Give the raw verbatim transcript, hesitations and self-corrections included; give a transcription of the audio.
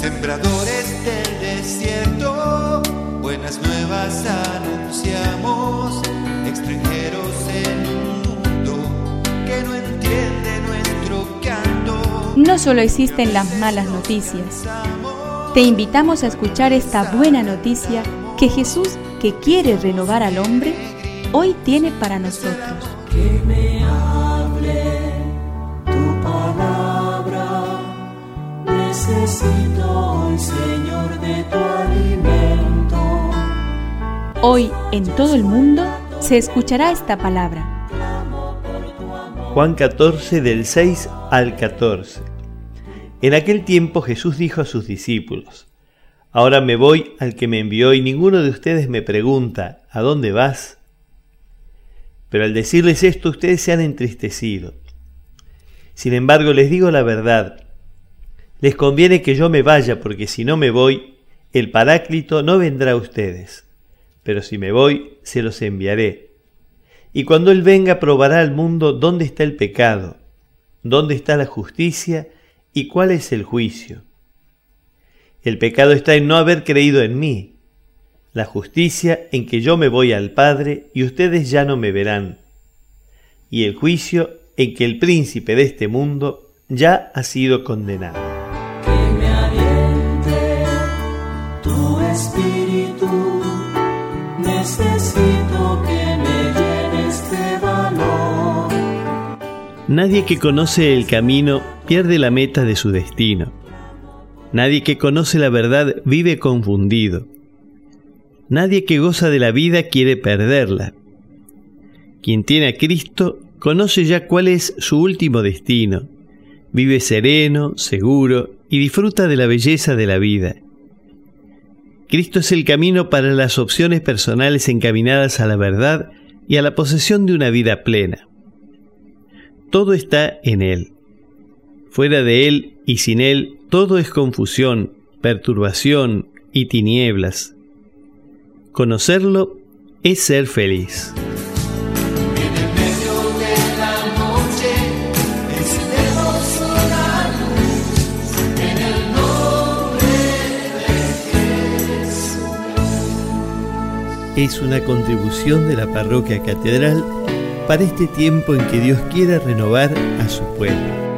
Sembradores del desierto, buenas nuevas anunciamos, extranjeros en un mundo que no entiende nuestro canto. No solo existen las malas noticias. Te invitamos a escuchar esta buena noticia que Jesús, que quiere renovar al hombre, hoy tiene para nosotros. Que me hable tu palabra, necesito hoy, Señor, de tu alimento. Hoy en todo el mundo se escuchará esta palabra. Juan catorce, del seis al catorce. En aquel tiempo Jesús dijo a sus discípulos: Ahora me voy al que me envió y ninguno de ustedes me pregunta, ¿a dónde vas? Pero al decirles esto, ustedes se han entristecido. Sin embargo, les digo la verdad. Les conviene que yo me vaya, porque si no me voy, el Paráclito no vendrá a ustedes. Pero si me voy, se los enviaré. Y cuando Él venga, probará al mundo dónde está el pecado, dónde está la justicia y cuál es el juicio. El pecado está en no haber creído en mí, la justicia en que yo me voy al Padre y ustedes ya no me verán, y el juicio en que el príncipe de este mundo ya ha sido condenado. Que me aliente tu espíritu, necesito que me llenes de valor. Nadie que conoce el camino pierde la meta de su destino. Nadie que conoce la verdad vive confundido. Nadie que goza de la vida quiere perderla. Quien tiene a Cristo conoce ya cuál es su último destino. Vive sereno, seguro y disfruta de la belleza de la vida. Cristo es el camino para las opciones personales encaminadas a la verdad y a la posesión de una vida plena. Todo está en Él. Fuera de Él y sin Él, todo es confusión, perturbación y tinieblas. Conocerlo es ser feliz. En el medio de la noche, encendemos una luz en el nombre de Jesús. Es una contribución de la Parroquia Catedral para este tiempo en que Dios quiere renovar a su pueblo.